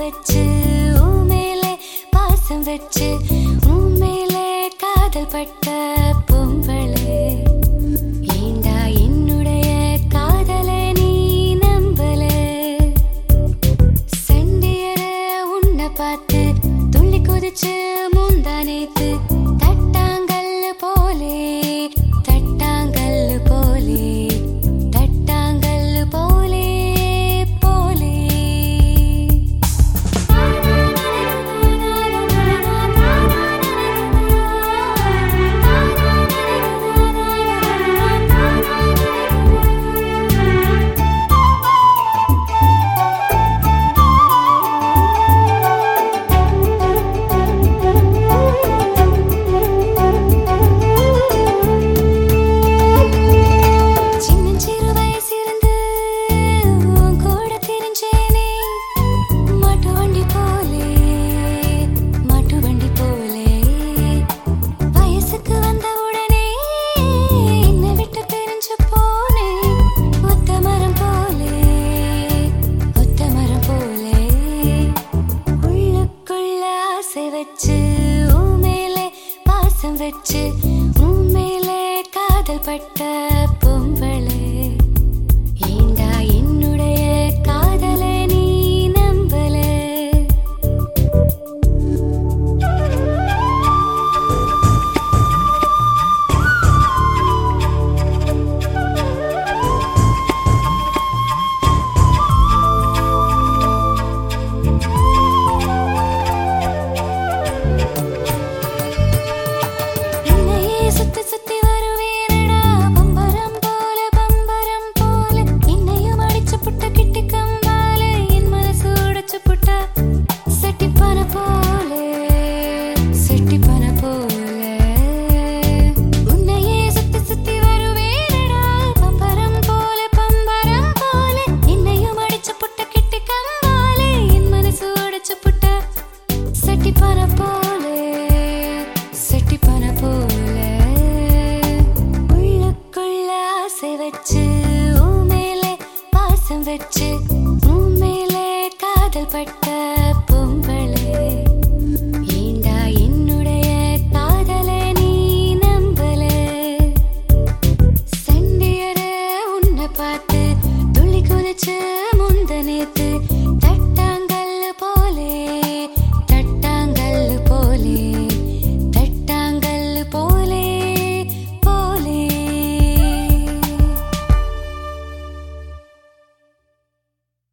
வச்சு உன் மேலே பாசம் வச்சு உன் மேலே காதல் பட்ட பொம்பளே ஏண்டா என்னுடைய காதலை நீ நம்பல சண்டியர உன்னை பார்த்து துள்ளி குதிச்சு முந்தானேத்து தட்டாங்கல் போலே தட்டாங்கல் போலே தட்டாங்கல் போலே போலே வச்சு உன் மேலே பாசம் வச்சு உன் மேலே காதல் பட்ட பொம்பளே ஏண்டா என்னுடைய காதலை நீ நம்பல வச்சு உன் மேலே பாசம் வச்சு உன் மேலே காதல் பட்ட பொம்பளே